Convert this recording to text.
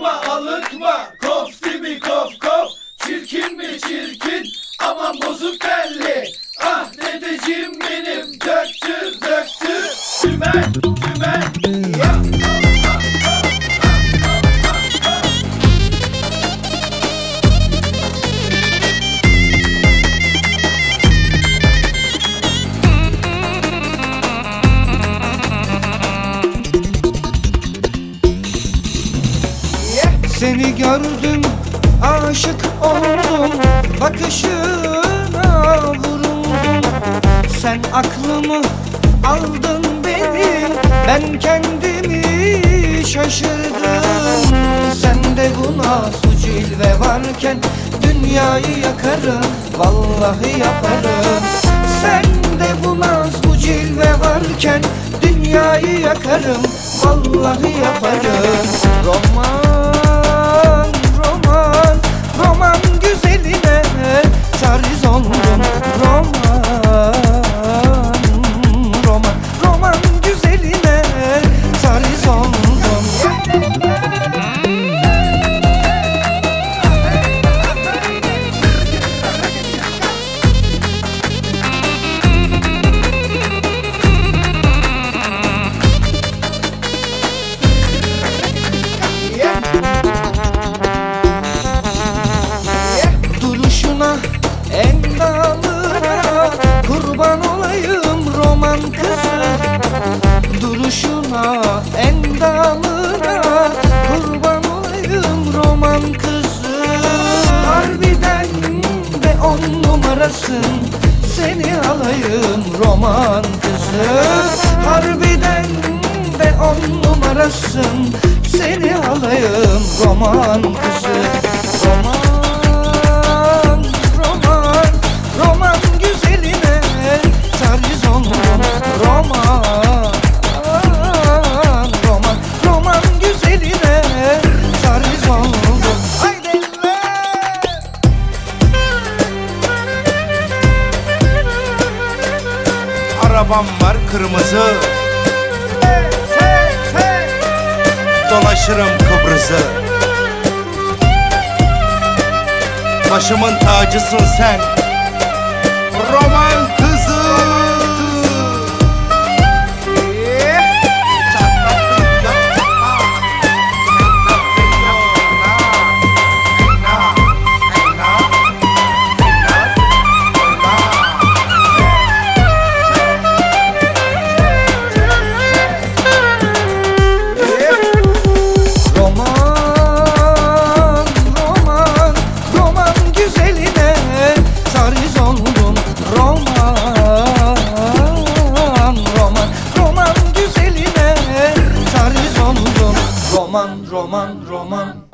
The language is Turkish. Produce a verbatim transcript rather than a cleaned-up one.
alıkma alıkma, kofti mi kof kof, çirkin mi çirkin, aman bozuk belli. Ah dedeciğim benim, döktür döktür, dümen dümen ya. Seni gördüm, aşık oldum, bakışına vuruldum. Sen aklımı aldın benim, ben kendimi şaşırdım. Sende bu nasıl cilve varken dünyayı yakarım, vallahi yaparım. Sende bu nasıl cilve varken dünyayı yakarım, vallahi yaparım. Roman roman, roman güzeline tariz oldum. Roman, roman, roman güzeline tariz oldum. Endamına kurban olayım roman kızı. Duruşuna, endamına kurban olayım roman kızı. Harbiden de on numarasın, seni alayım roman kızı. Harbiden de on numarasın, seni alayım roman kızı. Roman roman güzeline tariz oldum. Roman, roman, roman güzeline tariz oldum. Haydi Arabam var kırmızı, dolaşırım Kıbrıs'ı. Başımın tacısın sen, roman kızı. Roman, roman, roman.